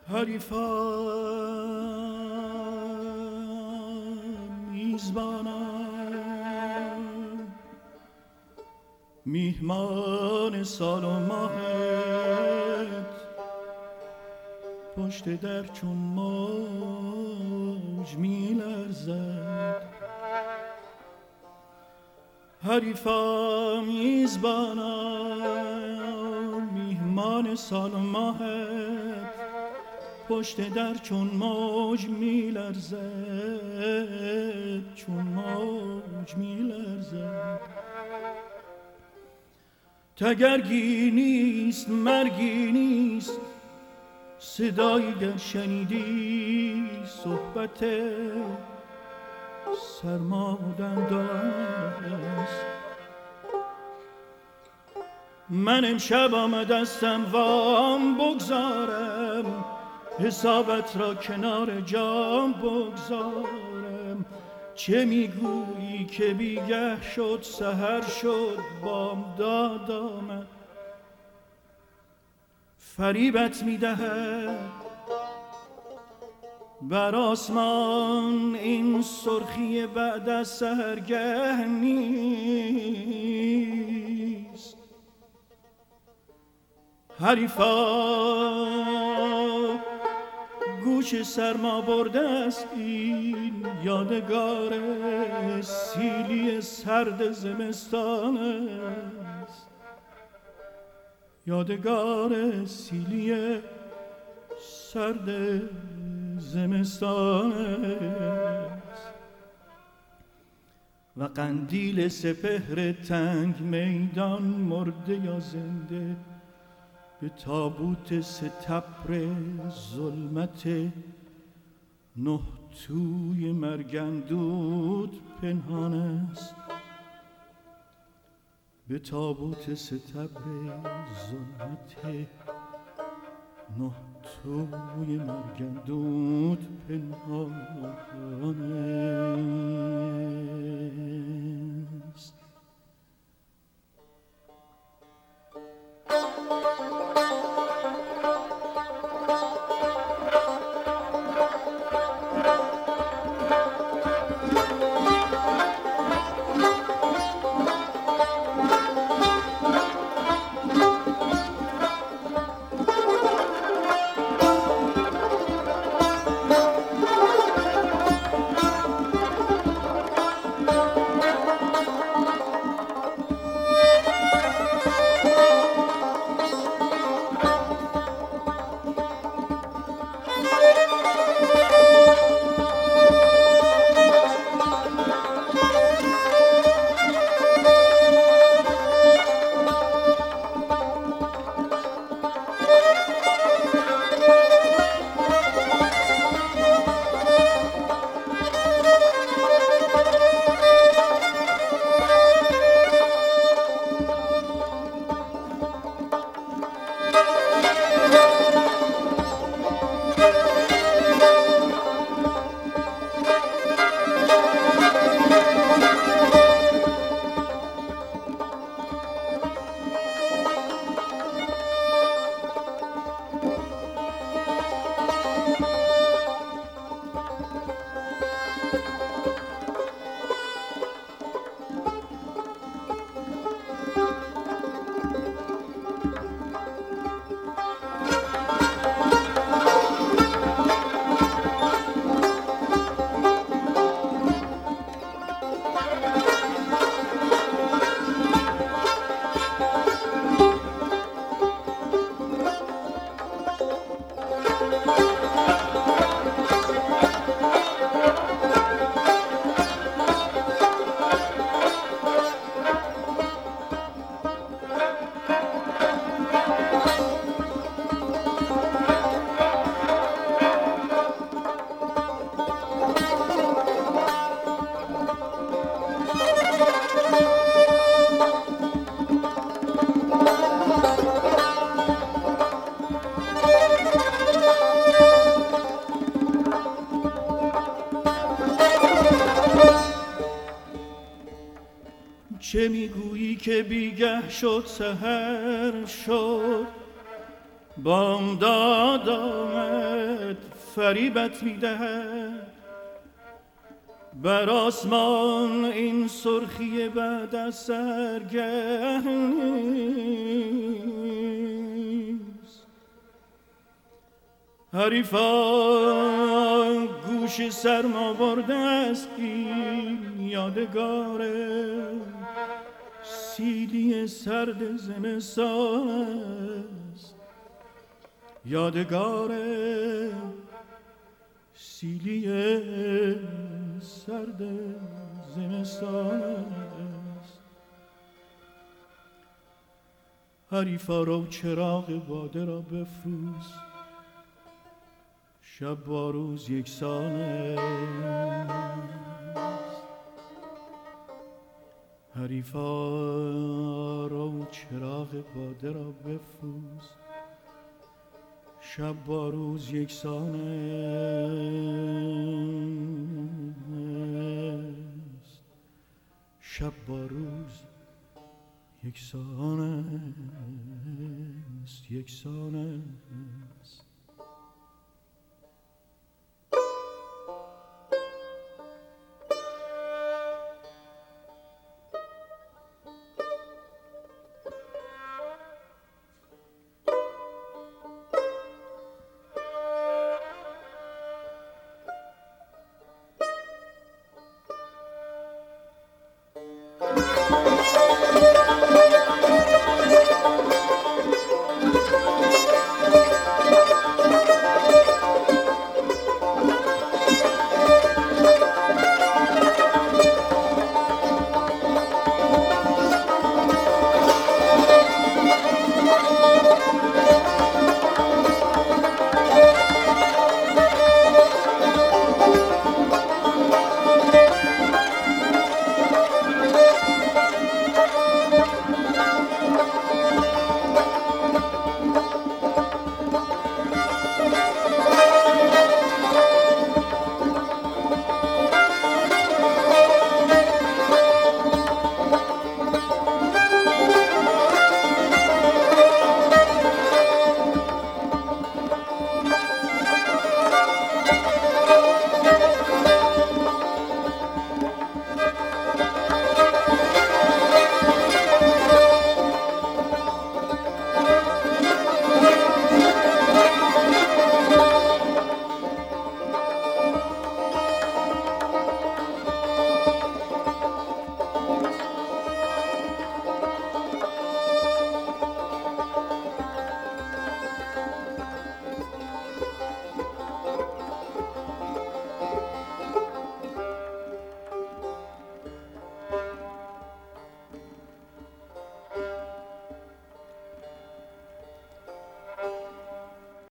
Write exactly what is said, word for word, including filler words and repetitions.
حریفان میزبانم میهمان سال و ماهت پشت در چون موج میلرزد حریفان میزبانم میهمان سال و ماهت پشت در چون موج میلرزد چون موج میلرزد تگرگی نیست مرگی نیست صدایی گر شنیدی صحبت سرمادندان است من امشب آمدستم وام بگذارم حسابت را کنار جام بگذارم چه میگویی که بیگه شد سحر شد بامداد آمد فریبت میدهد بر آسمان این سرخی بعد از سحرگه نیست حریفا گوش سرما برده است این یادگار سیلی سرد زمستان است یادگار سیلی سرد زمستان است و قندیل سپهر تنگ میدان مرده یا زنده به تابوت ستبر ظلمت نه توی مرگندود پنهان است به تابوت ستبر ظلمت نه توی مرگندود پنهان است چه میگویی که بیگه شد سحر شد بامداد آمد فریبت میدهد بر آسمان این سرخی بعد از سرگیز حریفان گوش سرما برده است این یادگار سیلی سرد زمستان است یادگار سیلی سرد زمستان است حریفا رو چراغ باده را بفروز شب با روز یکسان است حریفا رو چراغ باده را بفروز شب با روز یکسان است شب با روز یکسان است یکسان است